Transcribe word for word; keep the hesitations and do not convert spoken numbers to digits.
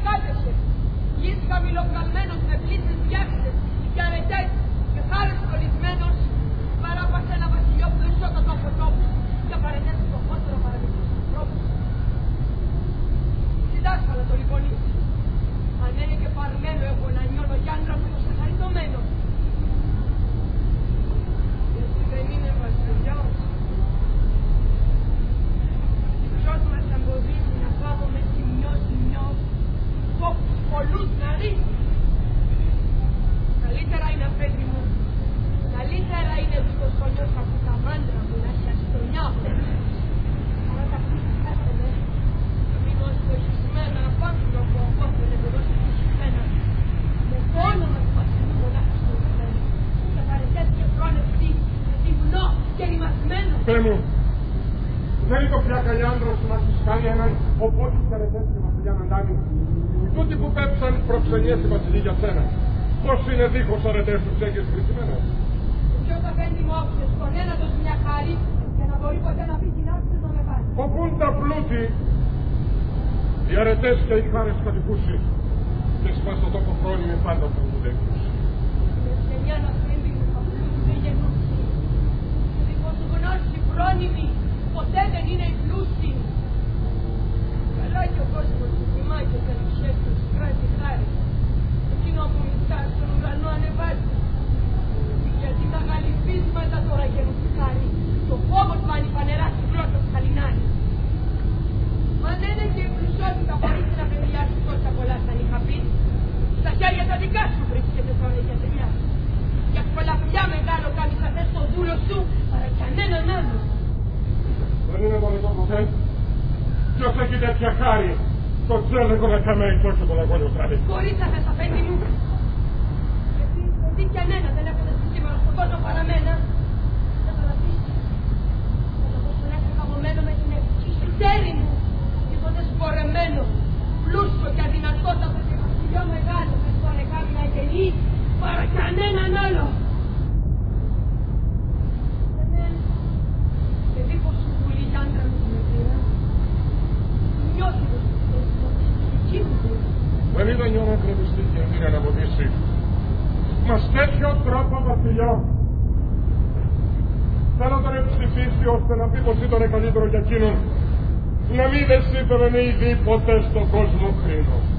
κάτεσε. Γης χαμηλοβγαλμένος με πλήθες διάξες και αρετές και χάρες κολλισμένος, παράπασε ένα βασιλιό που δεν σώταν από τόπους και παρενέσει το φότερο παραδείγματος του ανθρώπου. Συντάσκαλα το λιπονίσει. Αν είναι και παρμένο έχω να νιώνω κι άντρα μου το σαχαριτωμένο. Γιατί δεν είναι βασιλιός. Ποιος μας εμποδίζει να φάγουμε ζημιό-ζημιό τόπους πολλούς να ρίχνει. Καλύτερα είναι, αφέντη μου, καλύτερα είναι αυτός ο νιός από τα μάντρα μου να έχει αστονιά μου. Αλλά τα πίσεις έφερε, να μείνω αστοχισμένα απάνω από απόφερε με δώσει φυσισμένα. Με το όνομα του βασιλού μονάχα στο δεμένο. Και παρετές και πρόνευση, τυμνό και ρημασμένο. Πέ μου, δεν είναι το πια καλιάνδρος που μας κάνει έναν οπότε καρετές και βασιλιά Ναντάνη. Τούτοι που πέψαν προξενιές η βασιλή για σένα. Πώς είναι δίχως αρετές τους έχεις χρησιμένα. Ποιος αφέντη μου όψες, τον ένα τους μια χάρη και να μπορεί ποτέ να πει την άψη να με πάρει. Οπούν τα πλούτη, οι αρετές και οι χάρες κατοικούσι και σπάς το τόπο χρόνιμη πάντα που μου δέχεις. Με στενιάν αφέντη μου τα πλούτη δεν γεννούσε. Δίχως γνώση χρόνιμη ποτέ δεν είναι η πλούτη. Καλά και ο κόσμος του θυμά και περιουσίες του κράζει χάρη. Εκείνο από μισά στον ουρανό ανεβάζει. Γιατί τα γαλιφίσματα τώρα γεννούν τη χάρη. Το φόβο του ανυπανερά στην γλώσσα του χαλινάρι. Μα δεν είναι και η πλουσότητα χωρίς να πενδιάσει τόσα πολλά σαν είχα πει. Στα χέρια τα δικά σου βρίσκεται τώρα η γιατριά. Για πολλαπλιά μεγάλο κάνεις θα θες το δούλο σου παρά κανέναν άλλο. Δεν είναι το λεπτό ποτέ. Ποιος έχει τέτοια χάρη. Το τσέλεγο να καμέει τόσο το λαγόνιο χάρη. Χωρίς να θες αφέντη μου. Γιατί δει κι ανένα δεν έφτασε σήμερα στον κόσμο παρά μένα. Δεν θα ρωτήσεις. Κατά πως τον έφυγα χαμωμένο με την ευχή ξέρη μου. Και τότε σπορεμένο. Πλούσιο και αδυνατότατο και βασιλιό μεγάλο. Με το ανεκά μια γενή παρά κανέναν άλλο. Και δίχως σου πουλή κι άντρα μου την ευρεία. Νιώθει πως δική μου πουλή. Δεν είδα νιώμα κρεμιστή και μην αναποδίσει. Μα τέτοιο τρόπο βασιλιά. Θέλω τον ψηφίσει ώστε να πει πως ήταν καλύτερο για εκείνον. Να μην δεν σύντρωνε ήδη ποτέ στον κόσμο χρήνο.